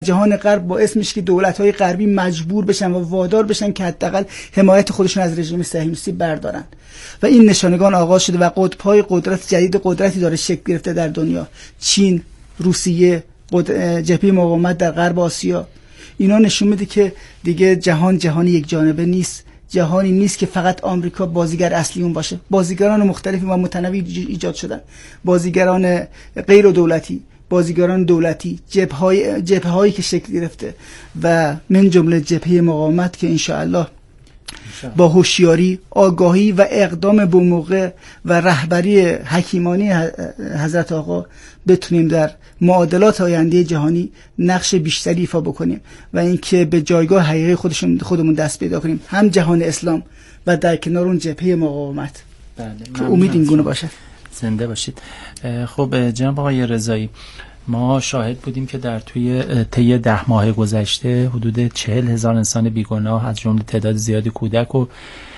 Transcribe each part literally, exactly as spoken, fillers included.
جهان غرب باعث میشه که دولت‌های غربی مجبور بشن و وادار بشن که حداقل حمایت خودشون از رژیم صهیونیستی بردارن و این نشانگان آغاز شده و قطب‌های قدرت جدید قدرتی داره شکل گرفته در دنیا. چین، روسیه، جبهه مقاومت در غرب آسیا. اینا نشون میده که دیگه جهان جهانی یک جانبه نیست، جهانی نیست که فقط آمریکا بازیگر اصلی اون باشه. بازیگران مختلفی و متنوعی ایجاد شدن، بازیگران غیر دولتی، بازیگران دولتی، جبهه‌های جبهه‌هایی که شکل گرفته و من جمله جبهه مقاومت که انشاءالله با هوشیاری، آگاهی و اقدام بموقع و رهبری حکیمانه حضرت آقا بتونیم در معادلات آینده جهانی نقش بیشتری ایفا بکنیم و اینکه به جایگاه حقیقی خودشون خودمون دست پیدا کنیم، هم جهان اسلام و در کنار اون جبهه مقاومت. بله، که امید این گونه باشه. زنده باشید. خب جناب آقای رضایی، ما شاهد بودیم که در توی طی ده ماه گذشته حدود چهل هزار انسان بیگناه از جمله تعداد زیادی کودک و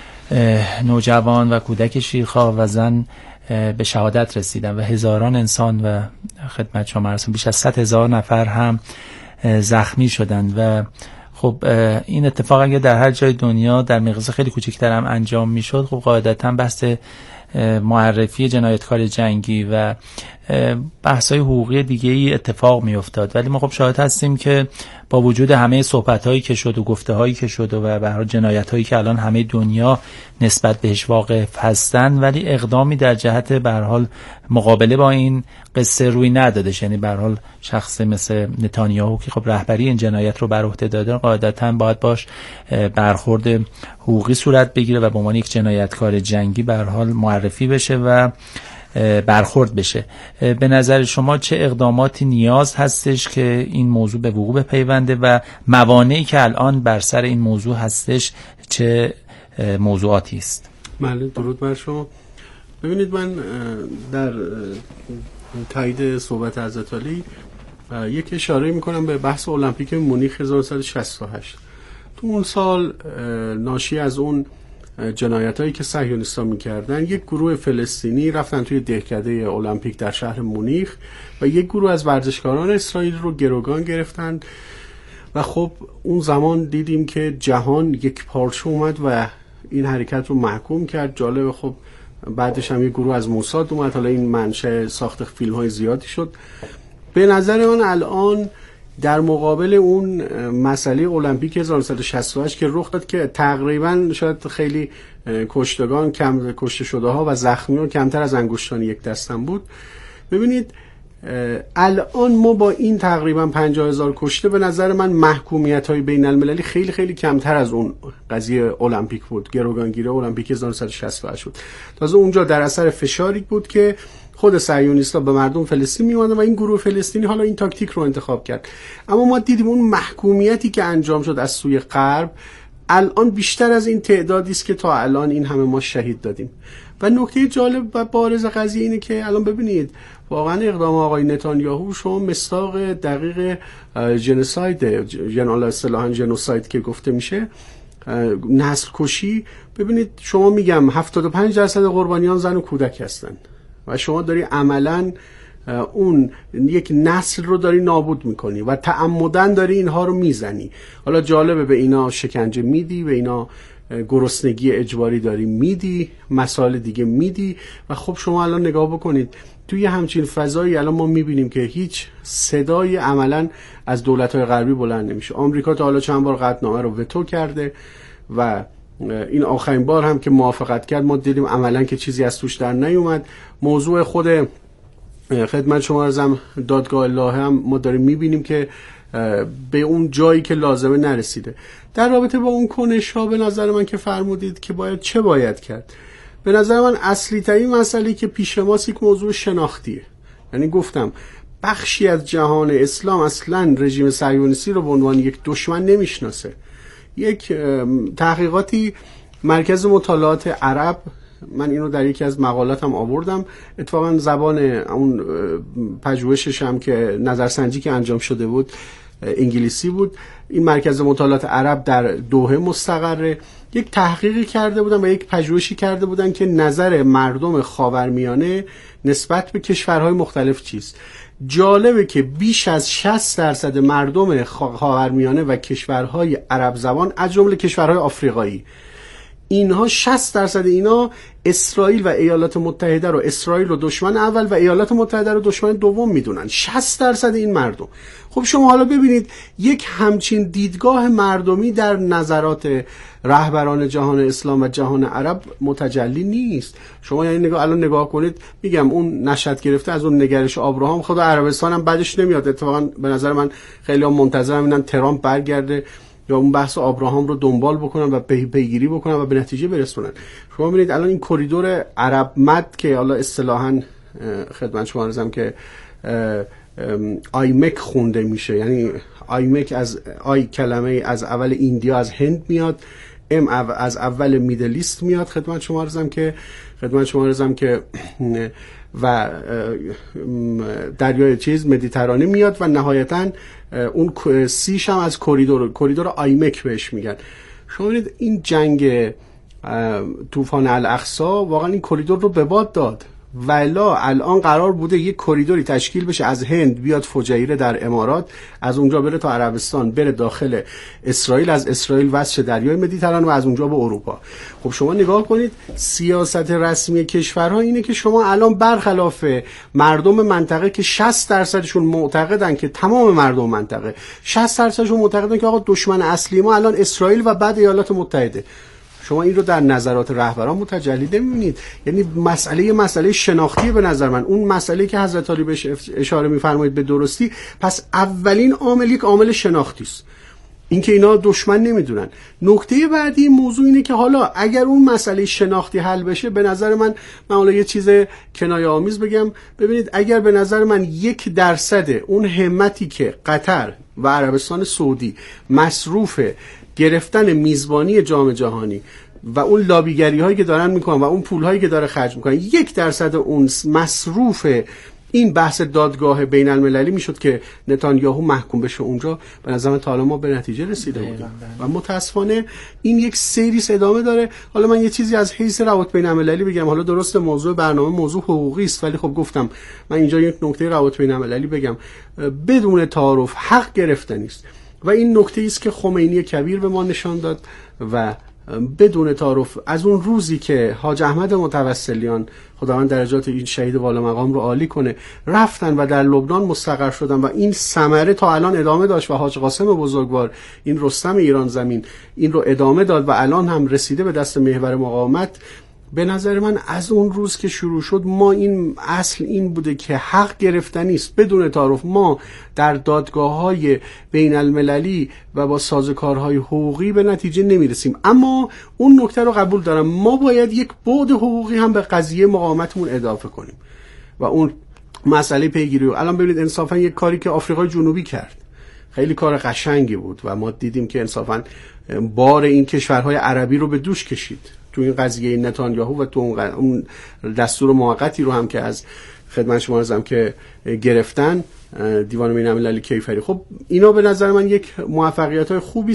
نوجوان و کودک شیرخواه و زن به شهادت رسیدن و هزاران انسان و خدمت شما عرض بیش از صد هزار نفر هم زخمی شدند و خب این اتفاق اگه در هر جای دنیا در مقیاس خیلی کوچکتر هم انجام میشد، خب قاعدتاً بحث معرفی جنایتکار جنگی و بحث‌های حقوقی دیگه‌ای اتفاق می‌افتاد. ولی ما خب شاهد هستیم که با وجود همه صحبت‌هایی که شد و گفته‌هایی که شد و به هر حال جنایت‌هایی که الان همه دنیا نسبت بهش واقف هستن، ولی اقدامی در جهت به هر حال مقابله با این قصه روی ندادش. یعنی به هر حال شخص مثل نتانیاهو که خب رهبری این جنایت رو بر عهده داده، قاعدتاً باید باش برخورد حقوقی صورت بگیره و به عنوان یک جنایتکار جنگی به هر حال معرفی بشه و برخورد بشه. به نظر شما چه اقداماتی نیاز هستش که این موضوع به وقوع بپیونده و موانعی که الان بر سر این موضوع هستش چه موضوعاتی است؟ بله، درود بر شما. ببینید، من در تایید صحبت حضرت علی یک اشاره میکنم به بحث المپیک مونیخ هزار و نهصد و شصت و هشت. تو اون سال ناشی از اون جنایت هایی که صهیونیست‌ها میکردن، یک گروه فلسطینی رفتن توی دهکده المپیک در شهر مونیخ و یک گروه از ورزشکاران اسرائیل رو گروگان گرفتن و خب اون زمان دیدیم که جهان یک پارچه اومد و این حرکت رو محکوم کرد. جالب، خب بعدش هم یک گروه از موساد اومد، حالا این منشأ ساخت فیلم های زیادی شد. به نظر من الان در مقابل اون مسئله المپیک هزار و نهصد و شصت و هشت که رخ داد که تقریبا شاید خیلی کشتگان کم کشته شده ها و زخمیان کمتر از انگشتان یک دستم بود. ببینید الان ما با این تقریبا پنجاه هزار کشته، به نظر من محکومیت های بین المللی خیلی خیلی کمتر از اون قضیه المپیک بود. گروگانگیری المپیک هزار و نهصد و شصت و هشت بود. تازه اونجا در اثر فشاری بود که خود صهیونیست‌ها به مردم فلسطین می‌آمدن و این گروه فلسطینی حالا این تاکتیک رو انتخاب کرد. اما ما دیدیم اون محکومیتی که انجام شد از سوی غرب الان بیشتر از این تعدادی است که تا الان این همه ما شهید دادیم. و نکته جالب و بارز قضیه اینه که الان ببینید واقعا اقدام آقای نتانیاهو شما مصداق دقیق جنوساید، جنال اصطلاحاً جنوساید که گفته میشه، نسل کشی. ببینید شما میگم هفتاد و پنج درصد قربانیان زن و کودک هستن و شما داری عملاً اون یک نسل رو داری نابود میکنی و تعمدن داری اینها رو میزنی. حالا جالبه به اینا شکنجه میدی، به اینا گرسنگی اجباری داری میدی، مسائل دیگه میدی و خب شما الان نگاه بکنید توی همچین فضایی الان ما میبینیم که هیچ صدای عملاً از دولت‌های غربی بلند نمیشه. آمریکا تا حالا چند بار قطعنامه رو وتو کرده و این آخرین بار هم که موافقت کرد ما دیدیم عملاً که چیزی از توش در نیومد. موضوع خود خدمت شما ارزم دادگاه الهه هم ما داریم میبینیم که به اون جایی که لازمه نرسیده. در رابطه با اون کنش ها به نظر من که فرمودید که باید چه باید کرد، به نظر من اصلی ترین مسئله که پیش ماست یک موضوع شناختیه. یعنی گفتم بخشی از جهان اسلام اصلا رژیم صهیونیستی رو به عنوان یک دشمن نمیشناسه. یک تحقیقاتی مرکز مطالعات عرب، من اینو در یکی از مقالاتم آوردم، اتفاقا زبان اون پژوهشش هم که نظرسنجی که انجام شده بود انگلیسی بود. این مرکز مطالعات عرب در دوحه مستقره. یک تحقیقی کرده بودن و یک پژوهشی کرده بودن که نظر مردم خاورمیانه نسبت به کشورهای مختلف چیست. جالبه که بیش از شصت درصد مردم خاورمیانه و کشورهای عرب زبان از جمله کشورهای آفریقایی، اینها شصت درصد اینا اسرائیل و ایالات متحده رو اسرائیل رو دشمن اول و ایالات متحده رو دشمن دوم میدونن. شصت درصد این مردم. خب شما حالا ببینید یک همچین دیدگاه مردمی در نظرات رهبران جهان اسلام و جهان عرب متجلی نیست. شما یعنی نگاه الان نگاه کنید، میگم اون نشأت گرفته از اون نگرش آبراهام، خدا عربستان هم بعدش نمیاد. اتفاقا به نظر من خیلی هم منتظرم اینن ترامپ برگرده یا اون بحث آبراهام رو دنبال بکنن و پی پیگیری بکنن و به نتیجه برسونن. شما ببینید الان این کریدور عرب مد که حالا اصطلاحاً خدمت شما عرضم که آیمک خونده میشه، یعنی آیمک از آی کلمه از اول ایندیا از هند میاد، ام از اول میدلیست میاد، خدمت شما عرضم که خدمت شما عرضم که و دریای چیز مدیترانه میاد و نهایتاً اون سیش هم از کریدور کریدور آیمک بهش میگن. شما ببینید این جنگ طوفان الاقصی واقعا این کریدور رو به باد داد. ولا الان قرار بوده یک کریدوری تشکیل بشه از هند بیاد فجیره در امارات، از اونجا بره تا عربستان، بره داخل اسرائیل، از اسرائیل وصل دریای مدیترانه و از اونجا به اروپا. خب شما نگاه کنید سیاست رسمی کشورها اینه که شما الان برخلاف مردم منطقه که شصت درصدشون معتقدن که تمام مردم منطقه شصت درصدشون معتقدن که آقا دشمن اصلی ما الان اسرائیل و بعد ایالات متحده، شما این رو در نظرات رهبران متجلی نمی‌بینید. یعنی مسئله مسئله شناختی به نظر من، اون مسئله که حضرت علی بهش اشاره می‌فرمایید به درستی، پس اولین عامل یک عامل شناختی است، اینکه اینا دشمن نمیدونن. نکته بعدی موضوع اینه که حالا اگر اون مسئله شناختی حل بشه، به نظر من من حالا یه چیز کنایه آمیز بگم، ببینید اگر به نظر من یک درصد اون همتی که قطر و عربستان سعودی مصروف گرفتن میزبانی جام جهانی و اون لابیگری هایی که دارن میکنن و اون پول هایی که داره خرج میکنن، یک درصد اون مصروف این بحث دادگاه بین المللی میشد که نتانیاهو محکوم بشه اونجا، به نظر من تا حالا ما به نتیجه رسیده بودیم و متاسفانه این یک سریس ادامه داره. حالا من یه چیزی از حیث روابط بین المللی بگم، حالا درست موضوع برنامه موضوع حقوقی است، ولی خب گفتم من اینجا یک نکته روابط بین المللی بگم، بدون تعارف حق گرفتنی است و این نکته است که خمینی کبیر به ما نشان داد و بدون تعارف از اون روزی که حاج احمد متوسلیان خداوند درجات این شهید والا مقام رو عالی کنه رفتن و در لبنان مستقر شدن و این ثمره تا الان ادامه داشت و حاج قاسم بزرگوار این رستم ایران زمین این رو ادامه داد و الان هم رسیده به دست محور مقاومت، به نظر من از اون روز که شروع شد ما این اصل این بوده که حق گرفتنی است بدون تعارف. ما در دادگاه‌های بین المللی و با سازوکارهای حقوقی به نتیجه نمیرسیم، اما اون نکته رو قبول دارم ما باید یک بعد حقوقی هم به قضیه مقاومتمون اضافه کنیم و اون مسئله پیگیری. الان ببینید انصافا یک کاری که آفریقای جنوبی کرد خیلی کار قشنگی بود و ما دیدیم که انصافا بار این کشورهای عربی رو به دوش کشید تو این قضیه نتانیاهو و تو اون دستور موقتی رو هم که از خدمت شما عرضم که گرفتن دیوان بین المللی کیفری. خب اینا به نظر من یک موفقیت‌های خوبی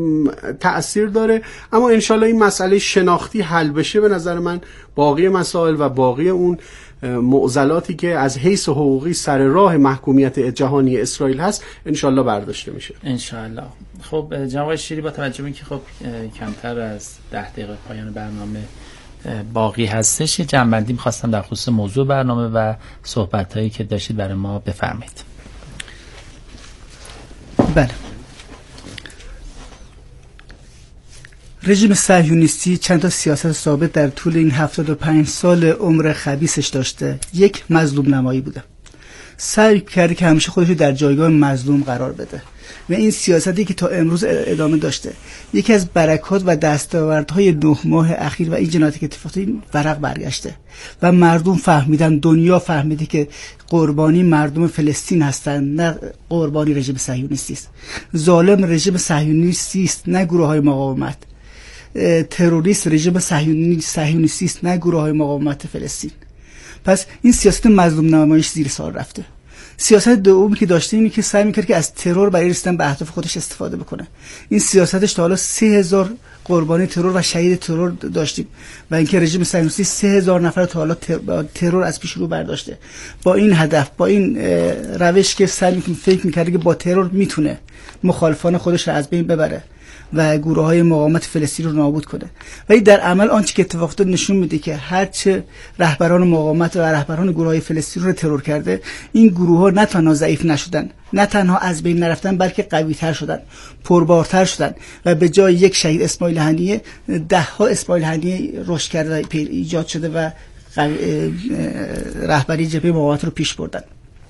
تأثیر داره، اما انشالله این مسئله شناختی حل بشه به نظر من باقی مسائل و باقی اون معضلاتی که از حیث حقوقی سر راه محکومیت جهانی اسرائیل هست انشالله برداشته میشه. انشالله. خب جناب شیری با توجه به اینکه خب کمتر از ده دقیقه پایان برنامه باقی هستش، یه جنبندی می‌خواستم در خصوص موضوع برنامه و صحبت‌هایی که داشتید برای ما بفرمایید. بله. رژیم صهیونیستی چند تا سیاست ثابت در طول این هفتاد و پنج سال عمر خبیثش داشته. یک، مظلوم نمایی بوده. سعی کرده که همیشه خودش رو در جایگاه مظلوم قرار بده و این سیاستی که تا امروز ادامه داشته. یکی از برکات و دستاوردهای نه ماه اخیر و این جنایاتی که اتفاق افتاد این ورق برگشته و مردم فهمیدن، دنیا فهمیده که قربانی مردم فلسطین هستن، نه قربانی رژیم صهیونیستی است. ظالم رژیم صهیونیستی است، نه گروه‌های مقاومت. تروریست رژیم صهیونیستی است، نه گروه‌های مقاومت فلسطین. پس این سیاست مظلوم نماییش زیر سوال رفته. سیاست دومی که داشته اینه که سعی می‌کرد که از ترور برای رسیدن به اهداف خودش استفاده بکنه. این سیاستش تا حالا سه هزار قربانی ترور و شهید ترور داشتیم و اینکه رژیم صهیونیستی سه هزار نفر تا حالا ترور از پیش رو برداشته. با این هدف، با این روش که سعی می‌کنه فکر می‌کرد که با ترور میتونه مخالفان خودش رو از بین ببره و گروه‌های مقاومت فلسطین رو نابود کنه. ولی در عمل آنچه که اتفاق افتاد نشون میده که هرچه رهبران مقاومت و رهبران گروه‌های فلسطین رو ترور کرده، این گروه‌ها نه تنها ضعیف نشدن، نه تنها از بین نرفتن، بلکه قوی‌تر شدن، پربارتر شدن و به جای یک شهید اسماعیل هنیه ده‌ها اسماعیل هنیه رشد کرده و ایجاد شده و رهبری جبهه مقاومت رو پیش بردن.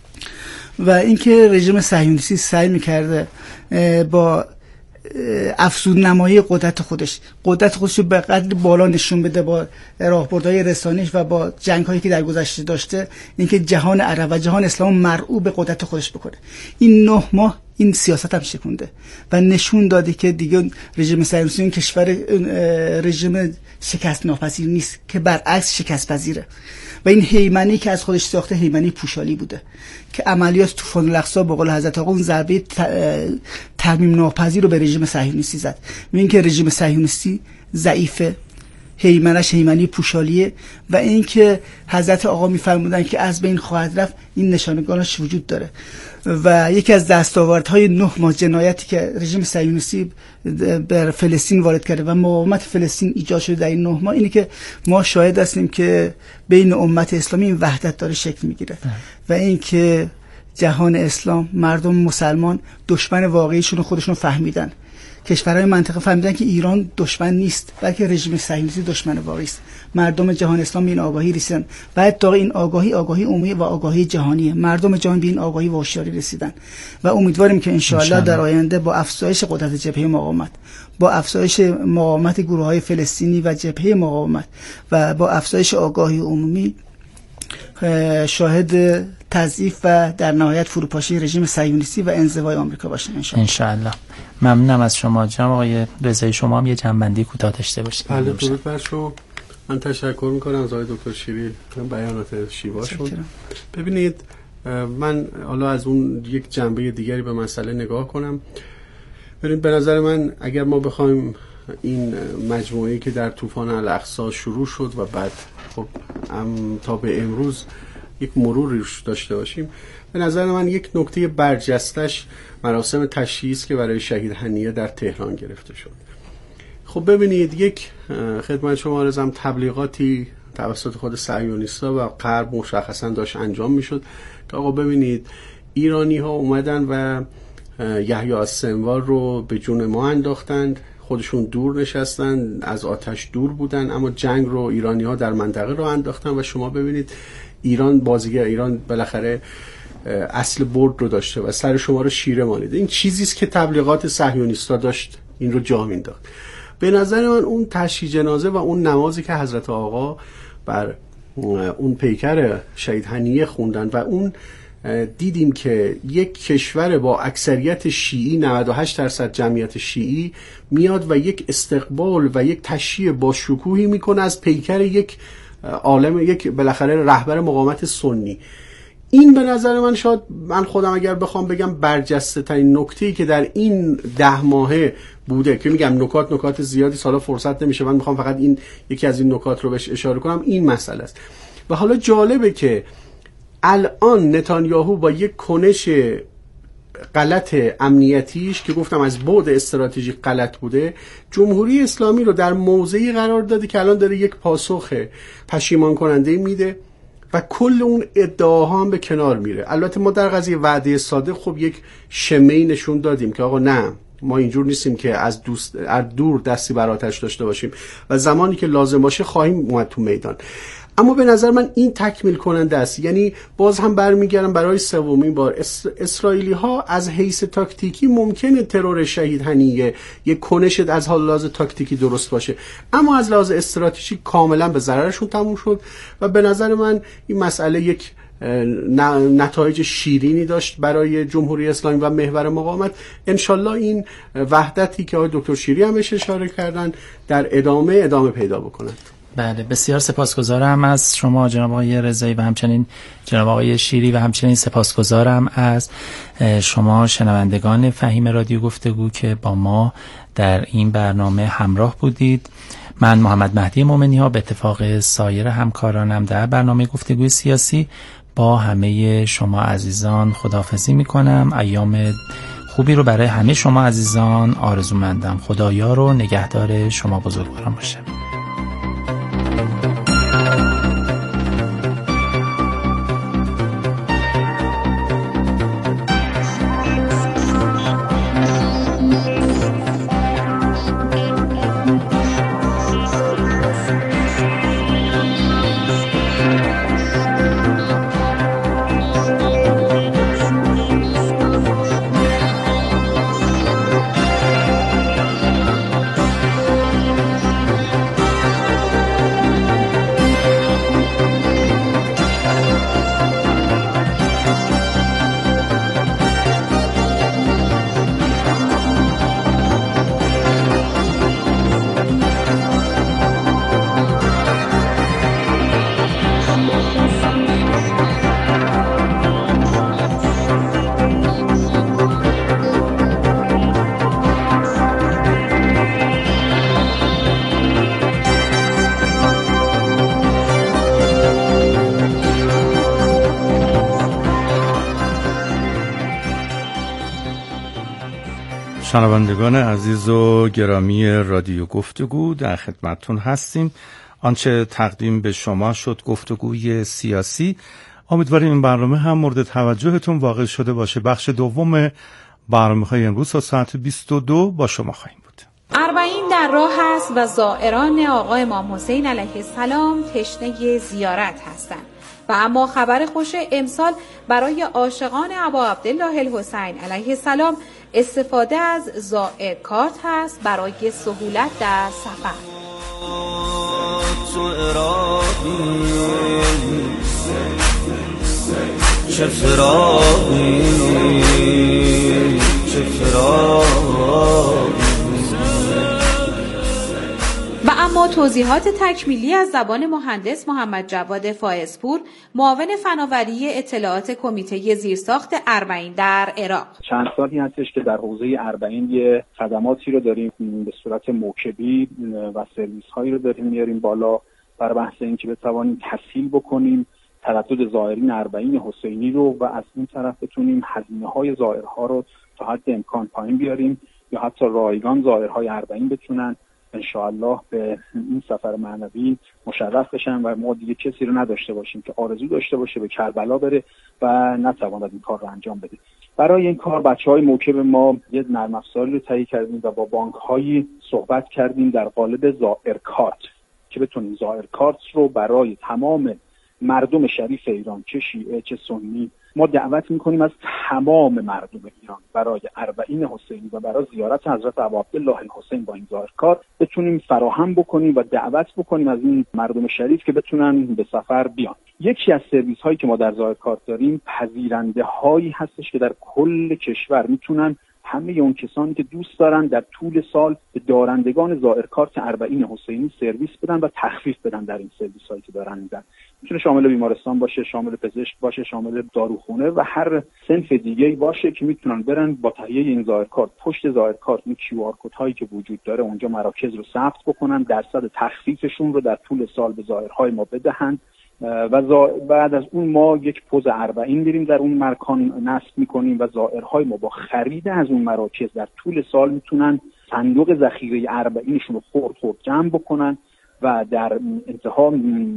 و اینکه رژیم صهیونیستی سعی می‌کرده با افزود نمایی قدرت خودش قدرت خودش رو به قدر بالا نشون بده با راهبردهای رسانش و با جنگ‌هایی که در گذشته داشته، اینکه جهان عرب و جهان اسلام مرعوب به قدرت خودش بکنه. این نه ماه این سیاست هم شکونده و نشون داده که دیگه رژیم صهیونیستی این کشور رژیم شکست ناپذیر نیست، که برعکس شکست پذیره. و این هیمنی که از خودش ساخته هیمنی پوشالی بوده که عملیات طوفان الاقصی به قول حضرت آقا اون ضربه ترمیم ناپذیر رو به رژیم صهیونیستی زد. این که رژیم صهیونیستی ضعیفه، هیمنش هیمنی پوشالیه و این حضرت آقا می‌فرمودن که از بین خواهد رفت، این نشانگانش وجود داره. و یکی از دستاوردهای نه ماه جنایتی که رژیم صهیونیستی بر فلسطین وارد کرده و مقاومت فلسطین ایجاد شده در این نه ماه اینه که ما شاهد هستیم که بین امت اسلامی این وحدت داره شکل میگیره و این که جهان اسلام، مردم مسلمان دشمن واقعیشون خودشون فهمیدن. کشورهای منطقه فهمیدن که ایران دشمن نیست، بلکه رژیم صهیونیستی دشمن واقعی است. مردم جهان اسلامی این آگاهی رسیدن. بعد تا این آگاهی آگاهی عمومی و آگاهی جهانیه. مردم جهان به این آگاهی و هوشیاری رسیدن و امیدواریم که انشاءالله در آینده با افزایش قدرت جبهه مقاومت، با افزایش مقاومت گروه‌های فلسطینی و جبهه مقاومت و با افزایش آگاهی عمومی شاهد تضعیف و در نهایت فروپاشی رژیم صهیونیستی و انزوای آمریکا باشیم انشاءالله. انشاءالله. ممنونم از شما جناب آقای رضایی. شما هم یه جنبندی کوتاه داشته باشید. بله، درود بر شما. من تشکر میکنم از آقای دکتر شیری بیانات شیواشون. ببینید، من حالا از اون یک جنبه دیگری به مسئله نگاه کنم. ببینید، به نظر من اگر ما بخوایم این مجموعه‌ای که در طوفان الاقصی شروع شد و بعد خب تا به امروز یک مروری داشته باشیم، به نظر من یک نکته برجستش مراسم تشییع که برای شهید هنیه در تهران گرفته شد. خب ببینید، یک خدمت شما عرضم تبلیغاتی توسط خود صهیونیست‌ها و غرب مشخصا داشت انجام میشد که آقا ببینید ایرانی ها اومدن و یحیی السنوار رو به جون ما انداختند، خودشون دور نشستن، از آتش دور بودن، اما جنگ رو ایرانی ها در منطقه رو انداختن و شما ببینید ایران بازیگر، ایران بالاخره اصل برد رو داشته و سر شما رو شیره مانیده. این چیزی است که تبلیغات صهیونیست‌ها داشت این رو جا مینداخت. به نظر من اون تشییع جنازه و اون نمازی که حضرت آقا بر اون پیکر شهید هنیه خوندن و اون دیدیم که یک کشور با اکثریت شیعی، نود و هشت درصد جمعیت شیعی میاد و یک استقبال و یک تشییع با شکوهی میکنه از پیکر یک عالم، یک بالاخره رهبر مقاومت سنی. این به نظر من، شاید من خودم اگر بخوام بگم، برجسته ترین نکته‌ای که در این ده ماهه بوده، که میگم نکات نکات زیادی سالا فرصت نمیشه، من میخوام فقط این یکی از این نکات رو بهش اشاره کنم، این مسئله است. و حالا جالبه که الان نتانیاهو با یک کنش غلط امنیتیش که گفتم از بعد استراتژیک غلط بوده، جمهوری اسلامی رو در موضعی قرار داده که الان داره یک پاسخ پشیمان کننده میده و کل اون ادعاها هم به کنار میره. البته ما در قضیه وعده صادق خب یک شمه‌ای نشون دادیم که آقا نه، ما اینجور نیستیم که از, دوست، از دور دستی بر آتش داشته باشیم و زمانی که لازم باشه خواهیم اومد تو میدان. اما به نظر من این تکمیل کننده است. یعنی باز هم برمیگردم برای سومین بار، اسرائیلی ها از حیث تاکتیکی ممکنه ترور شهید هنیه یک کنش از حال لحاظ تاکتیکی درست باشه، اما از لحاظ استراتژیک کاملا به ضررشون تموم شد و به نظر من این مسئله یک نتایج شیرینی داشت برای جمهوری اسلامی و محور مقاومت. انشالله این وحدتی که آقای دکتر شیری هم بهش اشاره کردن در ادامه ادامه پیدا بکنند. بله، بسیار سپاسگزارم از شما جناب آقای رضایی و همچنین جناب آقای شیری و همچنین سپاسگزارم از شما شنوندگان فهیم رادیو گفتگو که با ما در این برنامه همراه بودید. من محمد مهدی مومنی ها به اتفاق سایر همکارانم در برنامه گفتگوی سیاسی با همه شما عزیزان خداحافظی میکنم. ایام خوبی رو برای همه شما عزیزان آرزومندم. خدایار و نگهدار شما بزرگواران باشه. شنوندگان عزیز و گرامی رادیو گفتگو در خدمتتون هستیم. آنچه تقدیم به شما شد گفتگوی سیاسی. امیدواریم این برنامه هم مورد توجهتون واقع شده باشه. بخش دوم برنامه‌های امروز تا ساعت بیست و دو با شما خواهیم بود. اربعین در راه است و زائران آقا امام حسین علیه السلام تشنه زیارت هستند. و اما خبر خوش امسال برای عاشقان ابا عبدالله الحسین علیه السلام استفاده از زائر کارت هست برای سهولت در سفر. چه فراقی چه فراقی. و اما توضیحات تکمیلی از زبان مهندس محمد جواد فائزپور، معاون فناوری اطلاعات کمیته زیرساخت اربعین در عراق. چند سالی هستش که در حوزه اربعین یه خدماتی رو داریم به صورت موکبی و سرویس هایی رو داریم میاریم بالا برای بحث این که بتوانیم تسهیل بکنیم تردد زائرین اربعین حسینی رو و از این طرف بتونیم هزینه های زائرها رو تا حد امکان پایین بیاریم یا حتی رایگان زائرهای اربعین بتونن انشاءالله به این سفر معنوی مشرف بشن و ما دیگه کسی رو نداشته باشیم که آرزو داشته باشه به کربلا بره و نتواند این کار رو انجام بده. برای این کار بچهای موکب ما یه نرم افزاری رو تهیه کردیم و با بانک‌هایی صحبت کردیم در قالب زائر کارت که بتونیم زائر کارت رو برای تمام مردم شریف ایران، چه شیعه چه سنی، ما دعوت میکنیم از تمام مردم ایران برای اربعین حسینی و برای زیارت حضرت ابا عبدالله الحسین با این زائر کارت بتونیم فراهم بکنیم و دعوت بکنیم از این مردم شریف که بتونن به سفر بیان. یکی از سرویس هایی که ما در زائر کارت داریم پذیرنده هایی هستش که در کل کشور میتونن همه اون کسانی که دوست دارن در طول سال به دارندگان زائر کارت اربعین حسینی سرویس بدن و تخفیف بدن در این سرویس هایی که دارن میدن. میتونه شامل بیمارستان باشه، شامل پزشک باشه، شامل داروخونه و هر صنف دیگه‌ای باشه که میتونن برن با تهیه این زائر کارت پشت زائر کارت این کیو آر کد هایی که وجود داره اونجا مراکز رو ثبت بکنن، درصد تخفیفشون رو در طول سال به زائرهای ما بدهند و بعد از اون ما یک پوز اربعین میریم در اون مکان نصب میکنیم و زائرهای ما با خرید از اون مراکز در طول سال میتونن صندوق ذخیره اربعینشون رو خورد خورد جمع بکنن و در انتها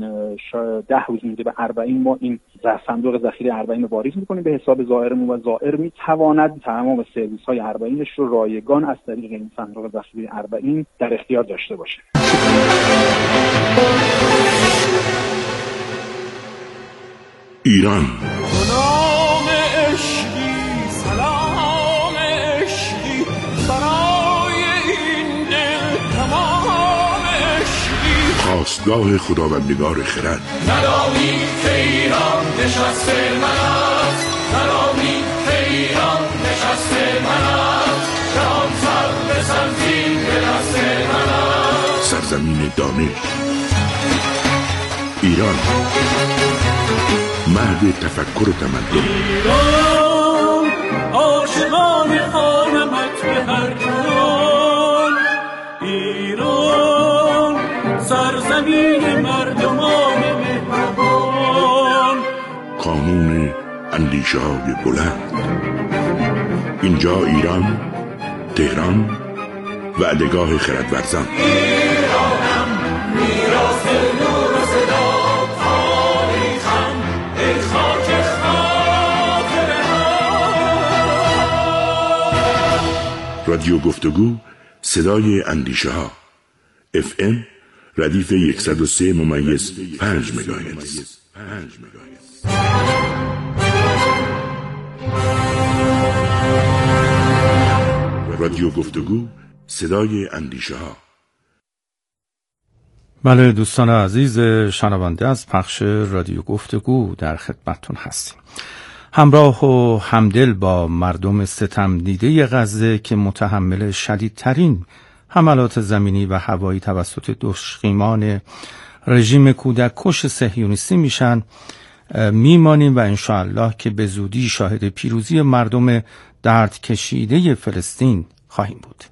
ده روز مونده به اربعین ما این صندوق ذخیره اربعین رو واریز میکنیم به حساب زائرمون و زائر میتواند تمام سرویس های اربعینش رو رایگان از طریق این صندوق ذخیره اربعین در اختیار داشته باشه. ایران سلام عشقی سلام عشقی برای این دل تمام عشقی خواستگاه خداوندگار خرد ندانی که ایران نشست من است ندانی که ایران نشست من است جهان سر به سرزین به دست من است سرزمین دانش ایران، مهد تفکر و تمدن. ایران عاشقان خانمت به هر جان، ایران سرزمین مردمان مهربان، کانون اندیشه های بلند. اینجا ایران، تهران، وعدگاه خردورزان. ایرانم میراث نور و صدا، تاریخم ای خاک خاطره ها. رادیو گفتگو، صدای اندیشه ها. اف ام ردیف صد و سه ممیز پنج مگاهرتز. رادیو گفتگو، صدای اندیشه ها. بله دوستان عزیز شنونده، از پخش رادیو گفتگو در خدمتتون هستیم. همراه و همدل با مردم ستم دیده غزه که متحمل شدیدترین حملات زمینی و هوایی توسط دشمنان رژیم کودککش صهیونیستی میشن میمانیم و انشاءالله که به زودی شاهد پیروزی مردم درد کشیده فلسطین خواهیم بود.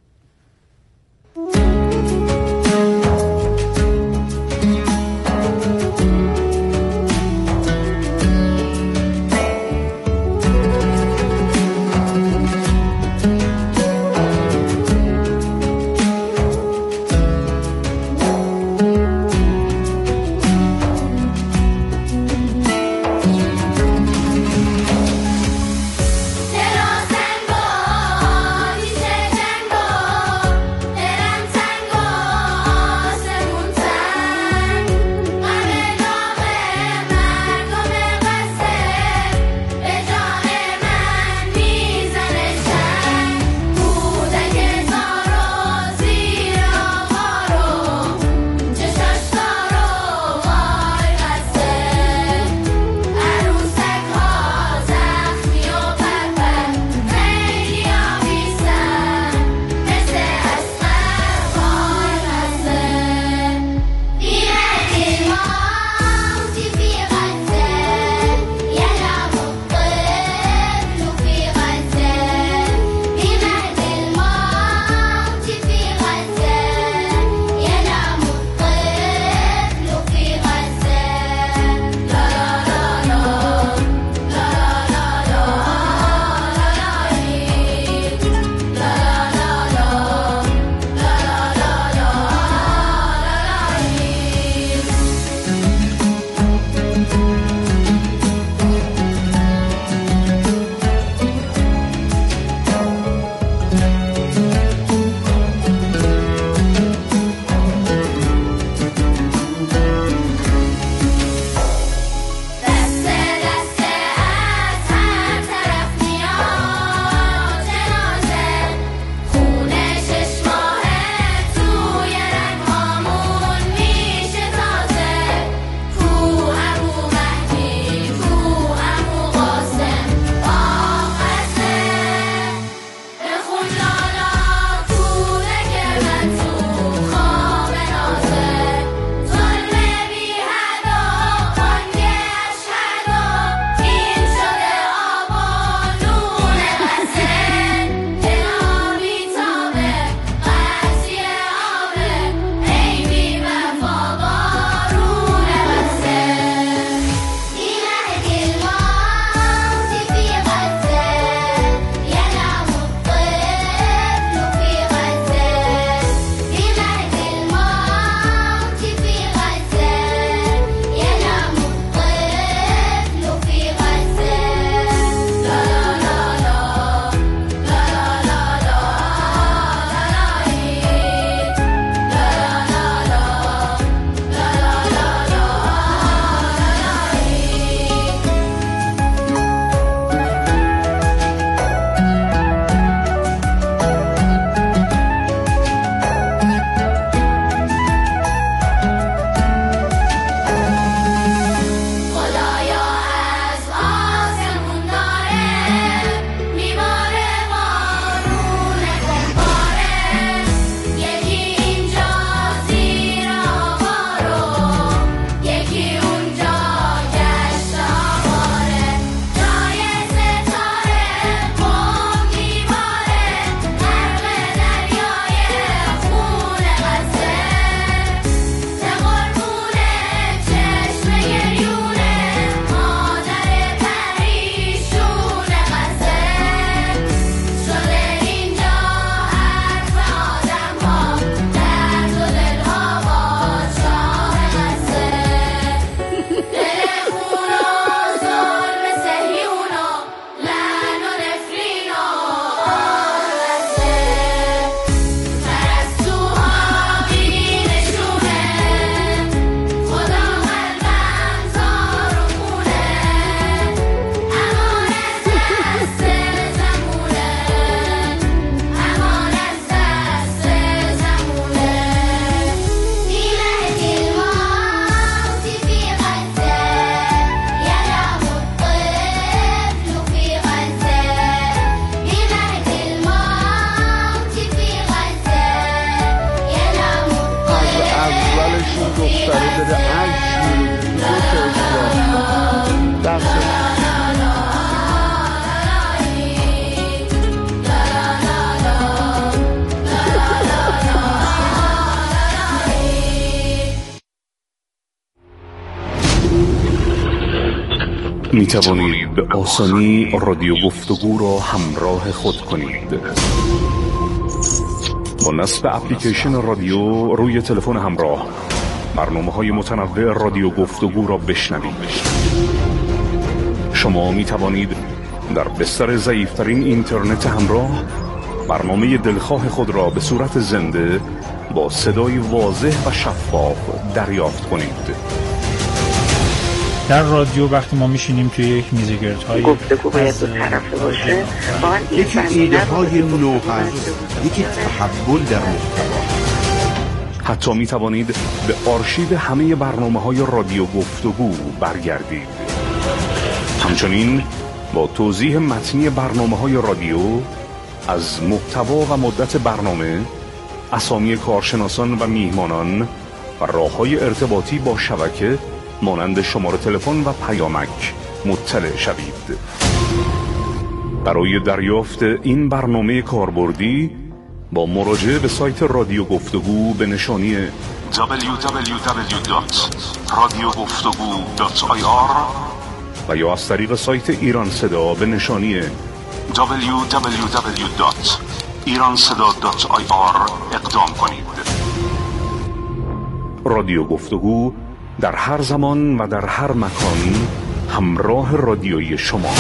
داره عجز میره درست می توانید به آسانی رادیو گفتگو را همراه خود کنید. با نصب اپلیکیشن رادیو روی تلفن همراه برنامه‌های متنوع رادیو گفتگو را بشنوید. شما می توانید در بستر ضعیف‌ترین اینترنت همراه برنامه دلخواه خود را به صورت زنده با صدای واضح و شفاف دریافت کنید. در رادیو وقتی ما میشینیم توی یک میزگردهای گفتگو باید دو طرفه باشه، یکی ایده های نو هست، یکی تحول در محتوا. حتی می توانید به آرشیو همه برنامه های رادیو گفتگو برگردید. همچنین با توضیح متنی برنامه های رادیو از محتوا و مدت برنامه، اسامی کارشناسان و میهمانان و راه‌های ارتباطی با شبکه مانند شماره تلفن و پیامک مطلع شوید. برای دریافت این برنامه کاربردی با مراجعه به سایت رادیو گفتگو به نشانی دبلیو دبلیو دبلیو دات رادیو گفتگو دات آی آر و یا از طریق سایت ایران صدا به نشانی دبلیو دبلیو دبلیو دات ایران صدا دات آی آر اقدام کنید. رادیو گفتگو در هر زمان و در هر مکان همراه رادیویی شما.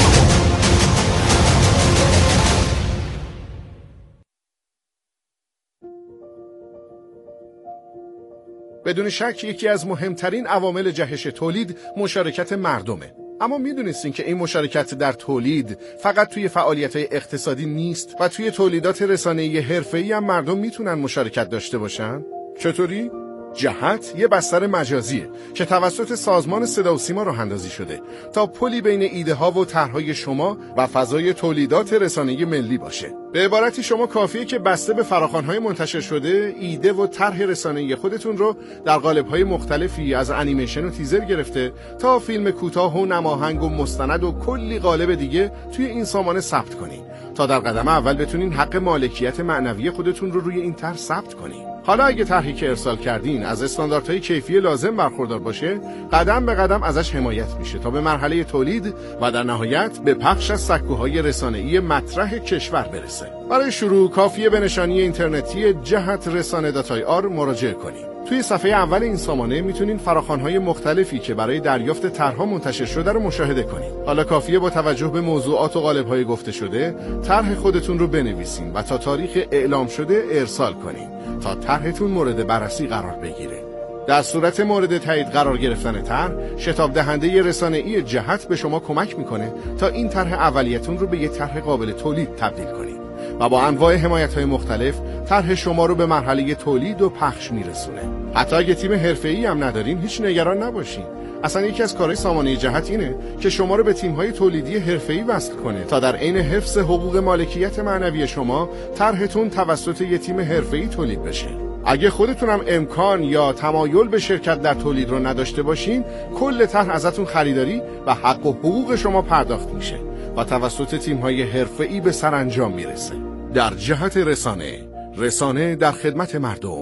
بدون شک یکی از مهمترین عوامل جهش تولید مشارکت مردمه. اما میدونستین که این مشارکت در تولید فقط توی فعالیت‌های اقتصادی نیست و توی تولیدات رسانه‌ای حرفه‌ای هم مردم میتونن مشارکت داشته باشن؟ چطوری؟ جهت یه بستر مجازیه که توسط سازمان صدا و سیما راه اندازی شده تا پلی بین ایده ها و طرحهای شما و فضای تولیدات رسانه‌ای ملی باشه. به عبارتی شما کافیه که بسته به فراخوان‌های منتشر شده ایده و طرح رسانه‌ای خودتون رو در قالب‌های مختلفی از انیمیشن و تیزر گرفته تا فیلم کوتاه و نماهنگ و مستند و کلی قالب دیگه توی این سامانه ثبت کنین تا در قدم اول بتونین حق مالکیت معنوی خودتون رو روی این طرح ثبت کنین. حالا اگه طرحی که ارسال کردین از استانداردهای کیفی لازم برخوردار باشه، قدم به قدم ازش حمایت میشه تا به مرحله تولید و در نهایت به پخش از سکوهای رسانه‌ای مطرح کشور برسه. برای شروع کافیه به نشانی اینترنتی جهت رسانه دات آی آر مراجعه کنید. توی صفحه اول این سامانه میتونین فراخوان‌های مختلفی که برای دریافت طرح‌ها منتشر شده رو مشاهده کنید. حالا کافیه با توجه به موضوعات و قالب‌های گفته شده، طرح خودتون رو بنویسین و تا تاریخ اعلام شده ارسال کنین تا طرحتون مورد بررسی قرار بگیره. در صورت مورد تایید قرار گرفتن طرح، شتاب دهنده رسانه‌ای جهت به شما کمک میکنه تا این طرح اولیتون رو به یه طرح قابل تولید تبدیل کنید و با انواع حمایت‌های مختلف طرح شما رو به مرحله تولید و پخش میرسونه. حتی اگه تیم حرفه‌ای هم ندارین هیچ نگران نباشین. اصلا یکی از کارهای سامانه جهت اینه که شما رو به تیم‌های تولیدی حرفه‌ای وصل کنه تا در عین حفظ حقوق مالکیت معنوی شما طرحتون توسط یک تیم حرفه‌ای تولید بشه. اگه خودتون هم امکان یا تمایل به شرکت در تولید رو نداشته باشین، کل طرح ازتون خریداری و حق و حقوق شما پرداخت میشه و توسط تیم‌های حرفه‌ای به سرانجام میرسه. در جهت رسانه، رسانه در خدمت مردم،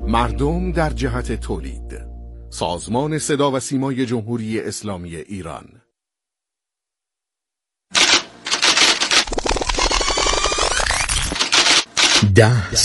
مردم در جهت تولید. سازمان صدا و سیمای جمهوری اسلامی ایران. ده